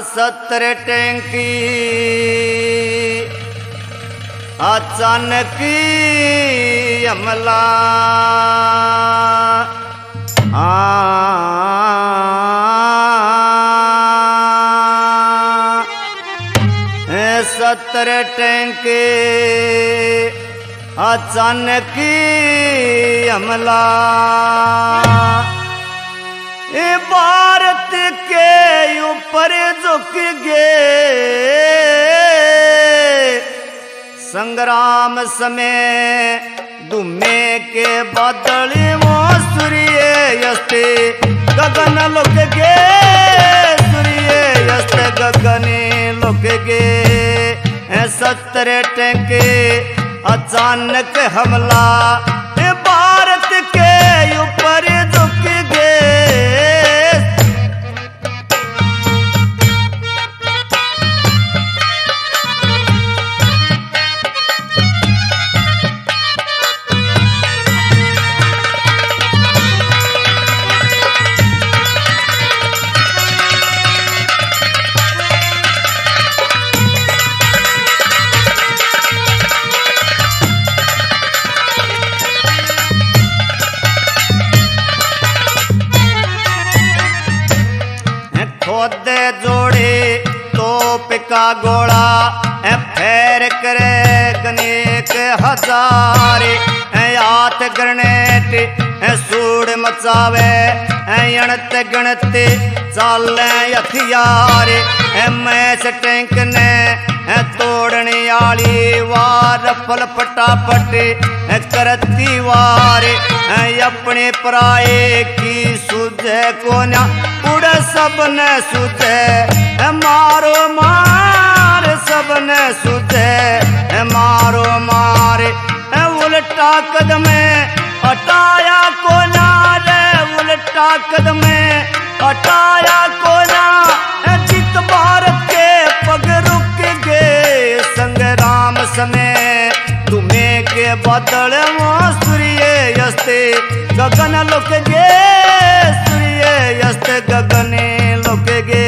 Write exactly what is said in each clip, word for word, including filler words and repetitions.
सत्तर टैंकी अचानक हमला सत्तर टैंकी अचानक हमला भारत के ऊपर झुक गए संग्राम समय दुमे के बादल वो सूर्य अस्त गगन लुक गे सूर्य अस्त गगन लुक गे सत्तर टैंके अचानक हमला भारत के ऊपर झुक गए खोदे जोड़े तोप का गोला फेर करे गनेक हजार आत ग्रनेट सूड़ मचावे अणत गणत चाले हथियार मैस टैंक ने तोड़ने आली वार फल फटाफट करती वार अपने पराए की सुझे को ना उड़ सबने सुझे मारो मार सबने सुझे मारो मार उल्टा कदम हटाया को ना रे उल्टा कदम हटाया को ना जित भारत के पग रुक गए संग्राम समय तुम्हें के बादल वो सूर्य अस्त गगन लुक गे सूर्य अस्त गगन लुक गे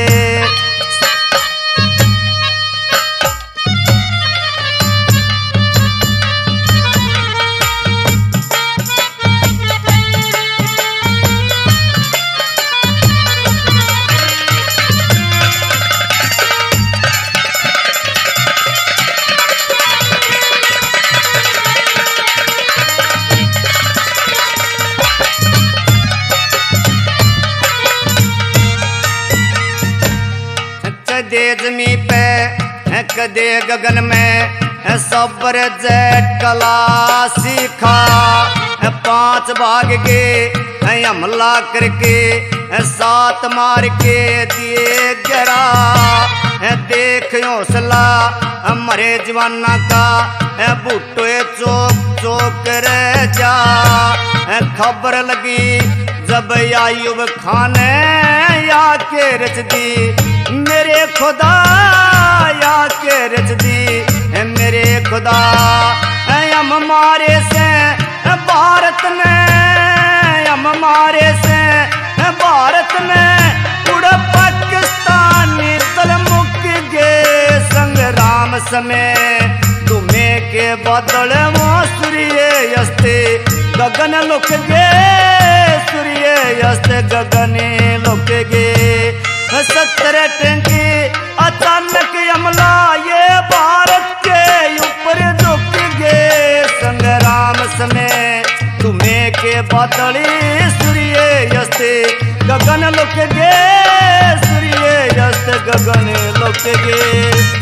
कदे जमी पे कदे गगन में सबर जेट कला सीखा पांच भाग के हमला करके सात मार के दिए गिरा देख हौसला मरे जवाना का बूटो चौक चौक रह जा खबर लगी जब आयुब खान या के रच दी मेरे खुदा या के रच दी मेरे खुदा हम मारे से भारत ने हम मारे से भारत ने उड़ पाकिस्तानी तल मुक गए संग्राम समय तुम्हें के बादल वो सूर्य अस्त गगन लुक गे सूर्य अस्त गगन लुक गे सत्तर टैंके अचानक हमला ये भारत के ऊपर झुक गए संग्राम समय तुम्हें के बादल सूर्य अस्त गगन लुक गे सूर्य अस्त गगन लुक गे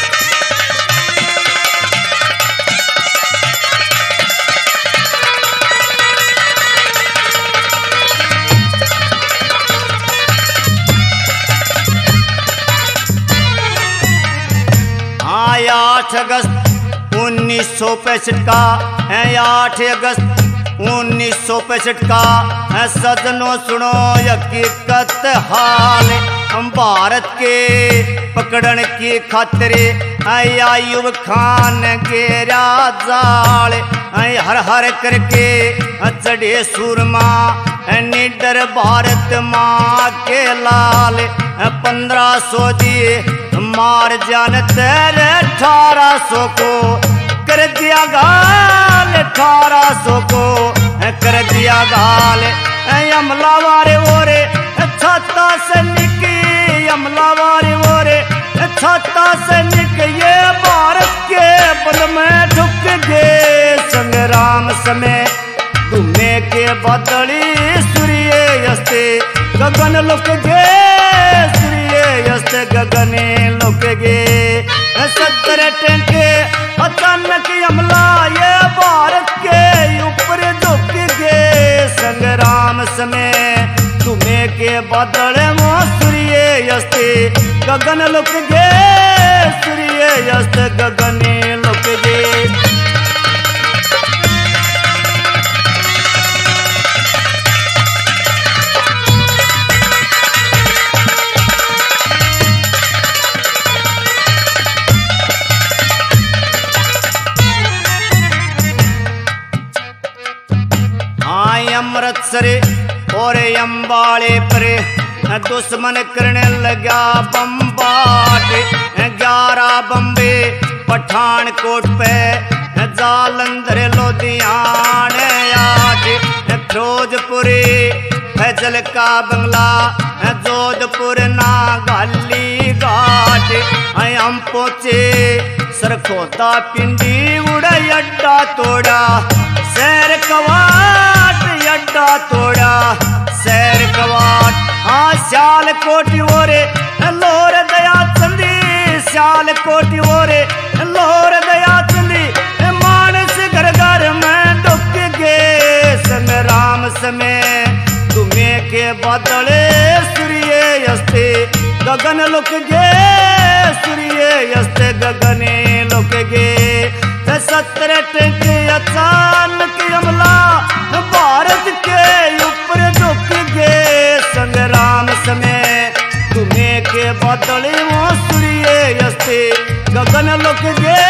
आठ अगस्त उन्नीस सौ पैंसठ का आठ अगस्त उन्नीस सौ पैंसठ का सजनों सुनो हकीकत हाल हम भारत के पकड़न की खातिर आयुब खान घेरा जाल हर हर करके चढ़े सूरमा निडर भारत माँ के लाल पंद्रह सौ दिए मार जान तेरे अठारह सौ को कर दिया गाल अठारह सौ को कर दिया गाल अमला वारे ओरे छाता से निकी अमला वारे ओरे छाता से निक ये भारत के बल में ढुक गए संग्राम समय धुमे के बदली सूर्य यस्ते गगन लुक गए सूर्य यस्ते गगने लुक गए सत्तर टंके अचानक हमला ये भारत के ऊपर झुक गए संग्राम समय धुमे के बदल वो सूर्य यस्ते गगन लुक गए सूर्य यस्त गगने लुक गए अमृतसर और अंबाले पर दुश्मन करने लगा बम्बाट ग्यारह बम्बे पठानकोट पे जालंधर लोधियान आठ फिरोजपुरी फैजल का बंगला जोधपुर नागाली घाट हम पहुंचे सरखोदा पिंडी उड़ा अड्डा तोड़ा शहर कवाट अड्डा तोड़ा शहर कवाट हाँ श्याल कोटी ओरे लोर दया चंदी श्याल कोटी ओरे लोर दया चंदी मानस घर घर में डुक गए संग्राम समय धुमे के बदले सूर्य यस्ते गगन लुक गए सूर्य यस्ते गगने लुक गए सत्तर टंके अचानक हमला भारत के ऊपर झुक गए संग्राम समय धुमे के बदले वो सूर्य यस्ते गगन लुक गए